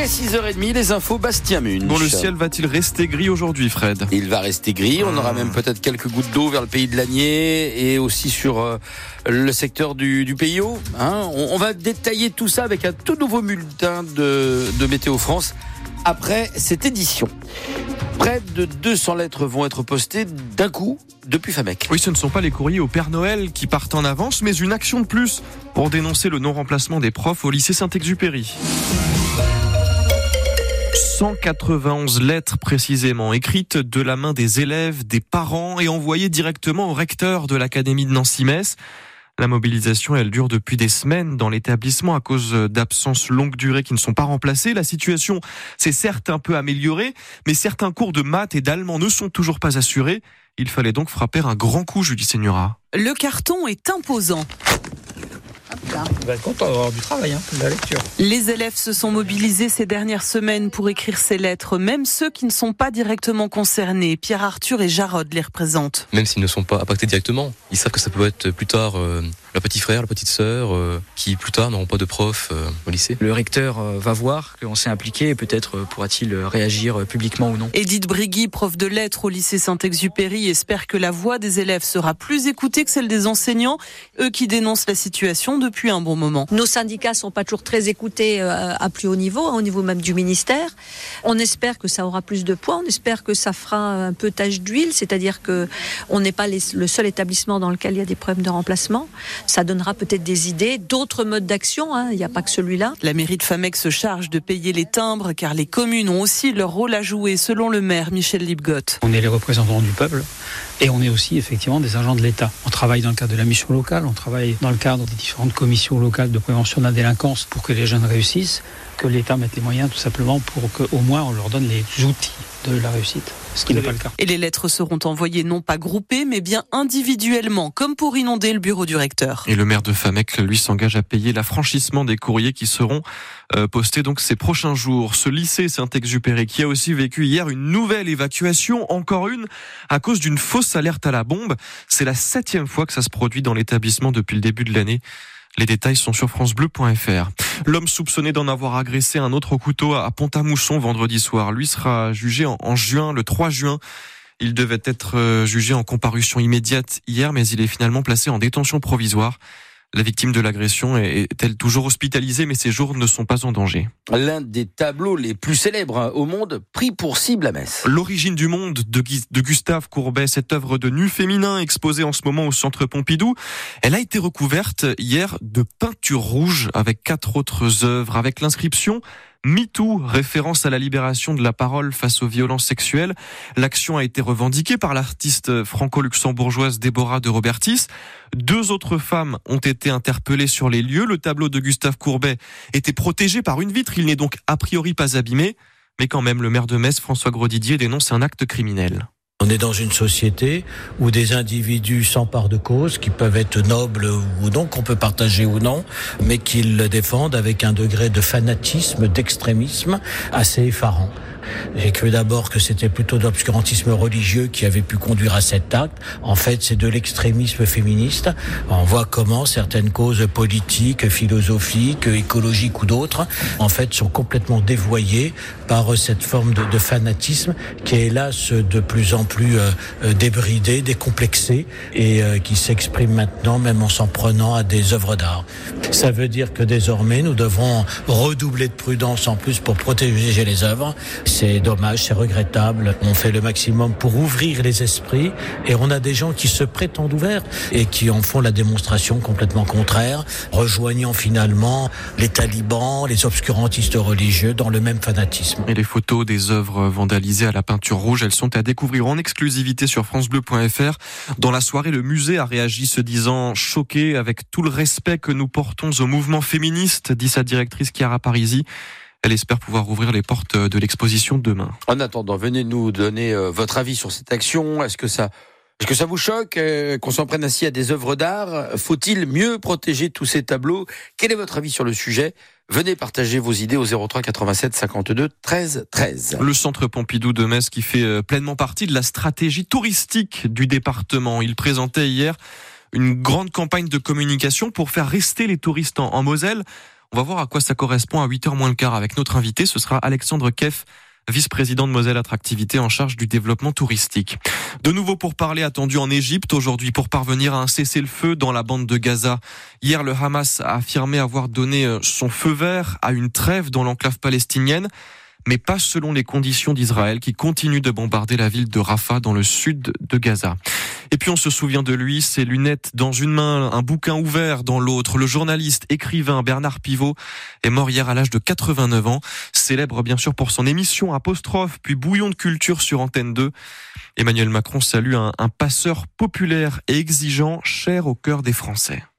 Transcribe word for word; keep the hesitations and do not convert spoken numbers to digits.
est six heures trente, les infos Bastien Munch. Bon, le ciel va-t-il rester gris aujourd'hui, Fred ? Il va rester gris, on aura même peut-être quelques gouttes d'eau vers le pays de l'Agnier et aussi sur euh, le secteur du, du P I O. Hein. On, on va détailler tout ça avec un tout nouveau bulletin de, de Météo France après cette édition. Près de deux cents lettres vont être postées d'un coup depuis Famec. Oui, ce ne sont pas les courriers au Père Noël qui partent en avance, mais une action de plus pour dénoncer le non-remplacement des profs au lycée Saint-Exupéry. cent quatre-vingt-onze lettres précisément, écrites de la main des élèves, des parents et envoyées directement au recteur de l'académie de Nancy-Metz. La mobilisation, elle dure depuis des semaines dans l'établissement à cause d'absences longue durée qui ne sont pas remplacées. La situation s'est certes un peu améliorée, mais certains cours de maths et d'allemand ne sont toujours pas assurés. Il fallait donc frapper un grand coup, Julie Seigneura. Le carton est imposant. On va être content d'avoir du travail, hein, de la lecture. Les élèves se sont mobilisés ces dernières semaines pour écrire ces lettres, même ceux qui ne sont pas directement concernés. Pierre Arthur et Jarod les représentent. Même s'ils ne sont pas impactés directement, ils savent que ça peut être plus tard euh, le petit frère, la petite sœur, euh, qui plus tard n'auront pas de prof euh, au lycée. Le recteur euh, va voir qu'on s'est impliqué et peut-être euh, pourra-t-il réagir euh, publiquement ou non. Edith Brigui, prof de lettres au lycée Saint-Exupéry, espère que la voix des élèves sera plus écoutée que celle des enseignants, eux qui dénoncent la situation depuis un bon moment. Nos syndicats sont pas toujours très écoutés à plus haut niveau, au niveau même du ministère. On espère que ça aura plus de poids, on espère que ça fera un peu tache d'huile, c'est-à-dire que on n'est pas les, le seul établissement dans lequel il y a des problèmes de remplacement. Ça donnera peut-être des idées, d'autres modes d'action, hein, il n'y a pas que celui-là. La mairie de Famec se charge de payer les timbres car les communes ont aussi leur rôle à jouer, selon le maire Michel Lipgott. On est les représentants du peuple et on est aussi effectivement des agents de l'État. On travaille dans le cadre de la mission locale, on travaille dans le cadre des différentes commissions locales de prévention de la délinquance pour que les jeunes réussissent, que l'État mette les moyens tout simplement pour qu'au moins on leur donne les outils de la réussite, ce qui n'est pas le cas. Et les lettres seront envoyées non pas groupées mais bien individuellement, comme pour inonder le bureau du recteur. Et le maire de Famec, lui, s'engage à payer l'affranchissement des courriers qui seront euh, postés donc ces prochains jours. Ce lycée Saint-Exupéry qui a aussi vécu hier une nouvelle évacuation, encore une, à cause d'une fausse alerte à la bombe. C'est la septième fois que ça se produit dans l'établissement depuis le début de l'année. Les détails sont sur francebleu point f r. L'homme soupçonné d'en avoir agressé un autre au couteau à Pont-à-Mousson vendredi soir, lui sera jugé en, en juin, le trois juin. Il devait être jugé en comparution immédiate hier, mais il est finalement placé en détention provisoire. La victime de l'agression est-elle toujours hospitalisée, mais ses jours ne sont pas en danger. L'un des tableaux les plus célèbres au monde, pris pour cible à Metz. L'origine du monde de, de Gustave Courbet, cette œuvre de nu féminin exposée en ce moment au Centre Pompidou, elle a été recouverte hier de peinture rouge avec quatre autres œuvres, avec l'inscription MeToo, référence à la libération de la parole face aux violences sexuelles. L'action a été revendiquée par l'artiste franco-luxembourgeoise Déborah de Robertis. Deux autres femmes ont été interpellées sur les lieux. Le tableau de Gustave Courbet était protégé par une vitre. Il n'est donc a priori pas abîmé. Mais quand même, le maire de Metz, François Grosdidier, dénonce un acte criminel. On est dans une société où des individus s'emparent de causes qui peuvent être nobles ou non, qu'on peut partager ou non, mais qu'ils le défendent avec un degré de fanatisme, d'extrémisme assez effarant. J'ai cru d'abord que c'était plutôt de l'obscurantisme religieux qui avait pu conduire à cet acte. En fait, c'est de l'extrémisme féministe. On voit comment certaines causes politiques, philosophiques, écologiques ou d'autres, en fait, sont complètement dévoyées par cette forme de, de fanatisme qui est hélas de plus en plus euh, débridé, décomplexé et euh, qui s'exprime maintenant même en s'en prenant à des œuvres d'art. Ça veut dire que désormais, nous devrons redoubler de prudence en plus pour protéger les œuvres. C'est dommage, c'est regrettable. On fait le maximum pour ouvrir les esprits et on a des gens qui se prétendent ouverts et qui en font la démonstration complètement contraire, rejoignant finalement les talibans, les obscurantistes religieux dans le même fanatisme. Et les photos des œuvres vandalisées à la peinture rouge, elles sont à découvrir en exclusivité sur francebleu point f r. Dans la soirée, le musée a réagi se disant choqué avec tout le respect que nous portons au mouvement féministe, dit sa directrice Chiara Parisi. Elle espère pouvoir ouvrir les portes de l'exposition demain. En attendant, venez nous donner euh, votre avis sur cette action. Est-ce que ça, est-ce que ça vous choque euh, qu'on s'en prenne ainsi à des œuvres d'art ? Faut-il mieux protéger tous ces tableaux ? Quel est votre avis sur le sujet ? Venez partager vos idées au zéro trois quatre-vingt-sept cinquante-deux treize treize. Le Centre Pompidou de Metz qui fait pleinement partie de la stratégie touristique du département. Il présentait hier une grande campagne de communication pour faire rester les touristes en, en Moselle. On va voir à quoi ça correspond à huit heures moins le quart avec notre invité. Ce sera Alexandre Keff, vice-président de Moselle Attractivité en charge du développement touristique. De nouveau pourparlers attendus en Égypte aujourd'hui pour parvenir à un cessez-le-feu dans la bande de Gaza. Hier, le Hamas a affirmé avoir donné son feu vert à une trêve dans l'enclave palestinienne, mais pas selon les conditions d'Israël qui continue de bombarder la ville de Rafah dans le sud de Gaza. Et puis on se souvient de lui, ses lunettes dans une main, un bouquin ouvert dans l'autre. Le journaliste, écrivain Bernard Pivot est mort hier à l'âge de quatre-vingt-neuf ans. Célèbre bien sûr pour son émission Apostrophe, puis Bouillon de culture sur Antenne deux. Emmanuel Macron salue un, un passeur populaire et exigeant, cher au cœur des Français.